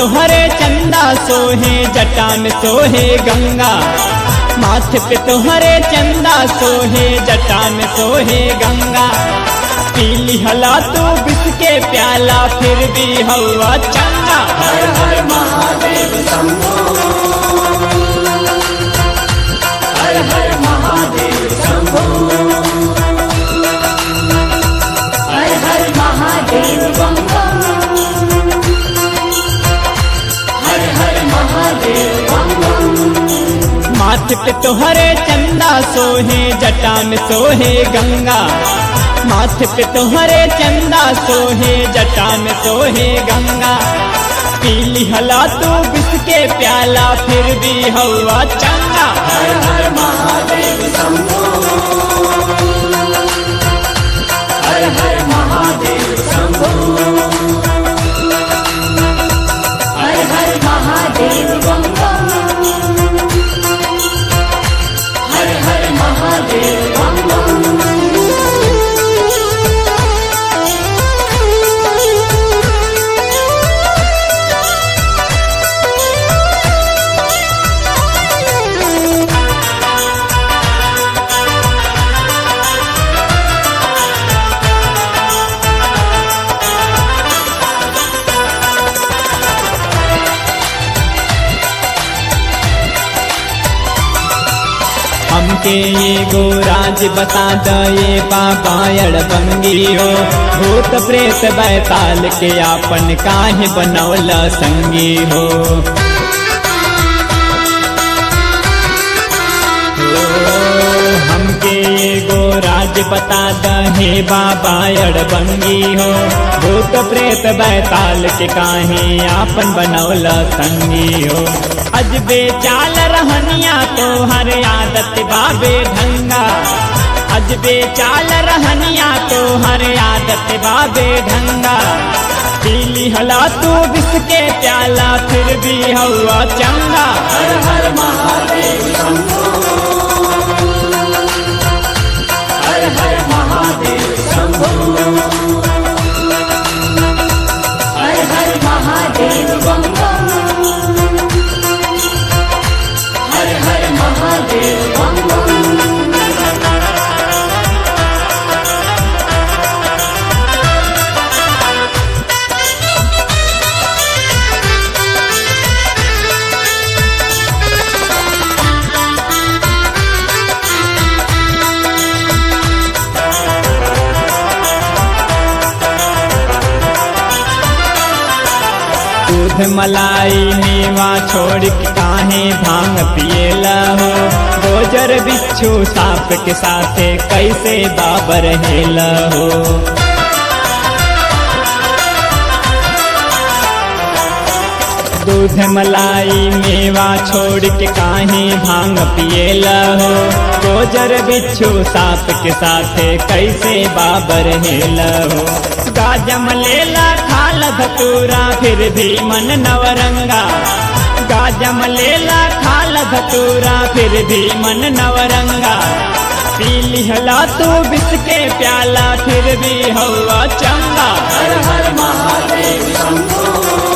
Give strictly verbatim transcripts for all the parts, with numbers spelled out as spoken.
तुहरे चंदा सोहे जटा में सोहे गंगा। माथे पे तुहरे चंदा सोहे जटा में सोहे गंगा। पीली हला तू बिस के प्याला फिर भी हवा चंगा। हर हर महादेव शंभो, हर हर महादेव शंभो, हर हर महादेव बम बम, हर हर महादेव बम बम। माथे पे तुहरे चंदा सोहे जटा में सोहे गंगा। माथे पे तुहरे चंदा सोहे जटा में सोहे गंगा। पीली हला तू बिस के प्याला फिर भी हवा चंगा। हर हर महादेव शंभो, हर हर महादेव शंभो, हर हर महादेव बम बम, हर हर महादेव बम बम। हमके ये गो राज बता दे बाबा अड़बंगी हो। भूत प्रेत बैताल के आपन काहे बनौला संगी हो। हमके ये गो राज बता दे बाबा अड़बंगी हो। भूत प्रेत बैताल के काहे आपन बनौला संगी हो। अजबे चाल रहनिया तो हर आदत बाबे ढंगा। अजबे चाल रहनिया तो हर आदत बाबे ढंगा। पीली हला तू बिस के प्याला फिर भी हवा चंगा। हर हर महादेव शंभो, हर हर महादेव शंभो, हर हर महादेव बम बम, हर हर महादेव बम बम। दूध मलाई मेवा छोड़ के काहे भांग पिएला हो। गोजर बिच्छू सांप के साथे कैसे बाबर हेला हो। दूध मलाई मेवा छोड़ के काहे भांग पिएला हो। गोजर बिच्छू सांप के साथे कैसे बाबर हेला हो। गाजम लेला खाल धतूरा फिर भी मन नवरंगा। गाजम लेला खाल धतूरा फिर भी मन नवरंगा। पीली हला तू बिस के प्याला फिर भी हवा चंगा। हर हर महादेव शंभो,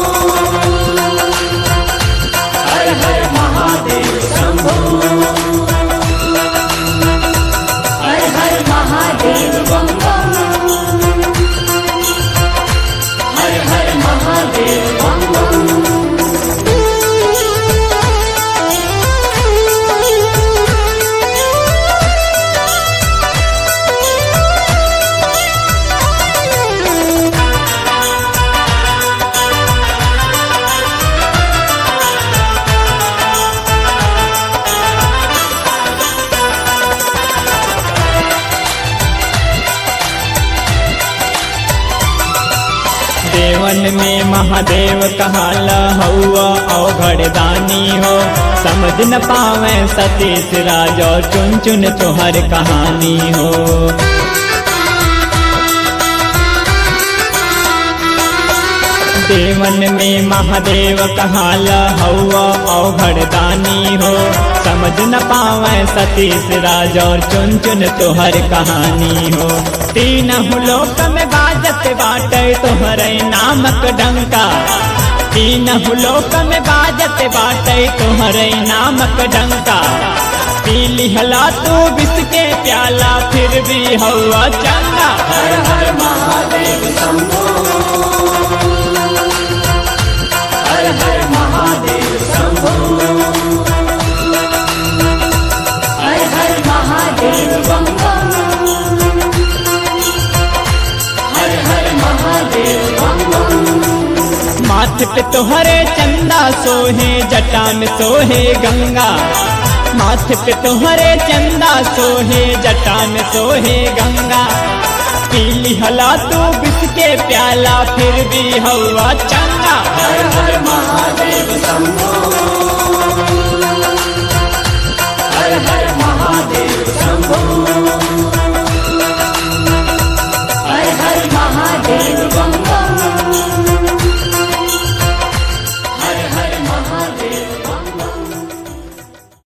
हर हर महादेव शंभो, हर हर महादेव बम बम, हर हर महादेव बम बम। देवन में महादेव कहाला हौआ अवघड़ दानी हो। समझ न पावे सतीश राज और चुन चुन तोहर कहानी हो। देवन में महादेव कहाला हौआ अवघड़ दानी हो। समझ न पावे सतीश राज और चुन चुन तोहर कहानी हो। तीन लोक में बाजत बाटे तोहरे नामक डंका। तीन लोक में बाजत बाटे तोहरे नामक डंका। पी लिहला तू विष के प्याला फिर भी हवा चंगा। हर हर महादेव शंभो हर हर महादेव शंभो हर हर महादेव बम बम हर हर महादेव बम बम। माथ पे तोहरे चंदा सोहे जटा में सोहे गंगा। माथ पे तोहरे चंदा सोहे जटा में सोहे गंगा। पी लिहला तू विष के प्याला फिर भी हवा चंगा। हर हर महादेव शंभो